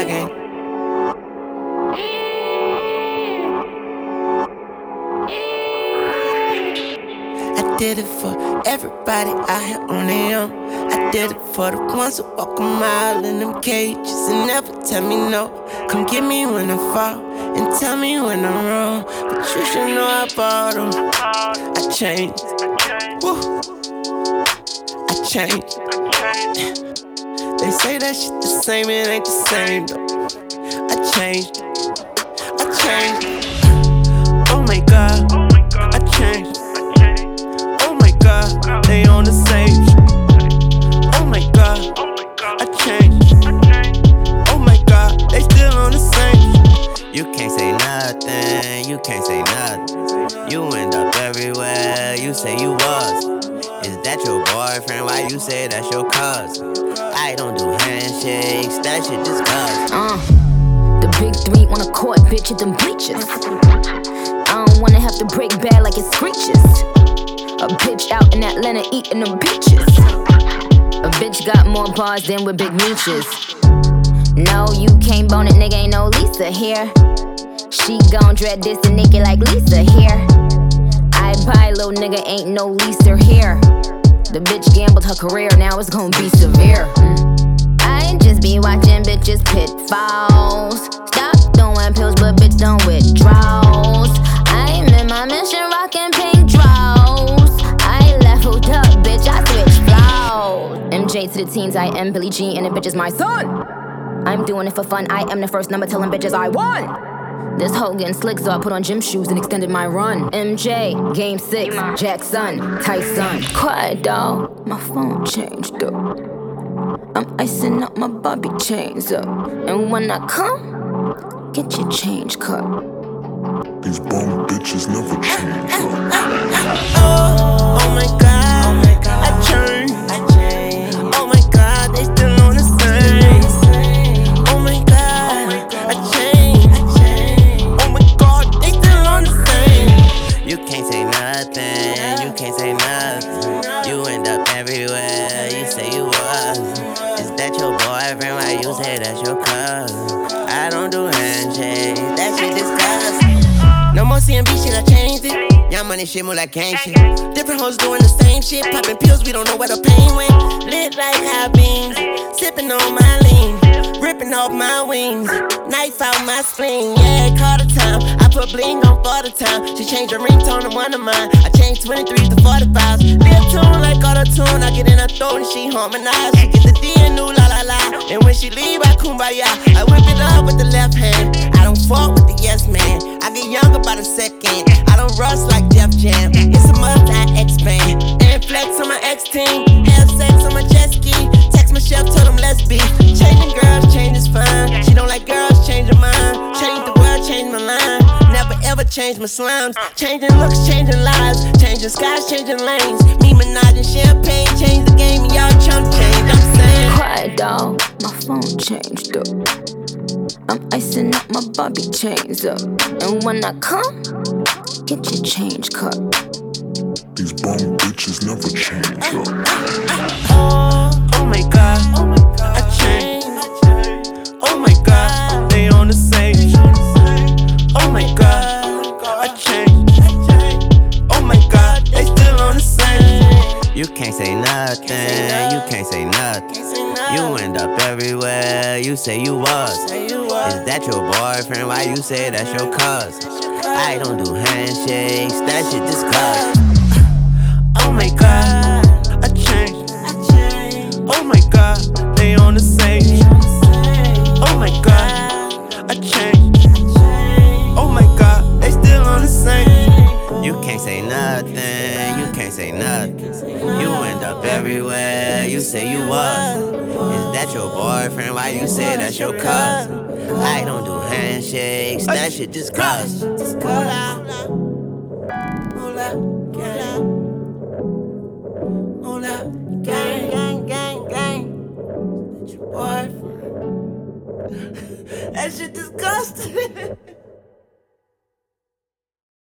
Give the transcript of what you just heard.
Moolah Gang. I did it for everybody out here on their own. I did it for the ones who walk a mile in them cages and never tell me no. Come get me when I fall and tell me when I'm wrong. But you should know I bought them. I changed. Woo. I changed. They say that shit the same, it ain't the same though. I changed. I changed. Oh my God, I changed. Oh my God, they on the same shit. Oh my God, I changed. Oh my God, they still on the same shit. You can't say nothing, you can't say nothing. You end up everywhere, you say you was. Is that your boyfriend? Why you say that's your cousin? I don't do handshakes, that shit just cuz. The big three on a court, bitch, at them bleachers. I don't wanna have to break bad like it screeches. A bitch out in Atlanta eating them bitches. A bitch got more bars than with big niches. No, you can't bone it, nigga, ain't no Lisa here. She gon' dread this and naked like Lisa here. I buy little nigga, ain't no Lisa here. The bitch gambled her career, now it's gon' be severe. I just be watching bitches pitfalls. Stop doing pills, but bitch don't withdrawals. I'm in my mission, rockin' pink draws. I leveled up, bitch, I switched flows. MJ to the teens, I am Billie Jean, and the bitch is my son. I'm doing it for fun, I am the first number telling bitches I won. This hoe getting slick, so I put on gym shoes and extended my run. MJ, Game 6, Jackson, Tyson. Quiet dog, my phone changed up. I'm icing up my Bobby chains up. And when I come, get your change cut. These bum bitches never change up. Oh my God, I changed. Oh my God, they still on the same. Oh my God, I changed. Oh my God, they still on the same. You can't say nothing, you can't say nothing. You end up everywhere, you say you was. Is that your boyfriend? Why you say that's your cousin? I don't do handshakes, that shit disgusting. No more CMB shit, I changed it. Young money shit, more like gang shit. Different hoes doing the same shit. Popping pills, we don't know where the pain went. Lit like high beams, sipping on my lean, ripping off my wings. Knife out my spleen, yeah, call the time. I put bling on for the time. She changed her ringtone to one of mine. I changed 23s to 45s. Lip tune like auto-tune. I get in her throat and she harmonize. She get the D and new la la la. And when she leave, I kumbaya. I whip it up with the left hand. I don't fuck with the yes man. I get younger by the second. I don't rush like Def Jam. It's a must I expand. And flex on my X team. Have sex on my jet ski. Text my chef, told him let's be. Changing girls, change is fine. She don't like girls, change her mind. Change the world, change my line. Never ever change my slimes. Changing looks, changing lives. Changing skies, changing lanes. Me, Minaj and Champagne. Change the game, and y'all tryna change. I'm saying. Quiet dog, my phone changed up. I'm icing up my Bobby chains up. And when I come, get your change cut. These bum bitches never change up. Oh my God, I changed. Oh my God, they on the same. Oh my God, I changed. Oh my God, they still on the same. You can't say nothing, you can't say nothing. You end up everywhere, you say you was. Is that your boyfriend? Why you say that's your cousin? I don't do handshakes, that shit disgusting. Oh my God, I changed. Oh my God, they on the same. Oh my God, I changed. Oh my God, they still on the same. You can't say nothing, you can't say nothing. You end up everywhere, you say you was. Is that your boyfriend? Why you say that's your cousin? I don't do handshakes, that shit disgusting. Gang, gang, gang. That's your boyfriend. That shit disgusting.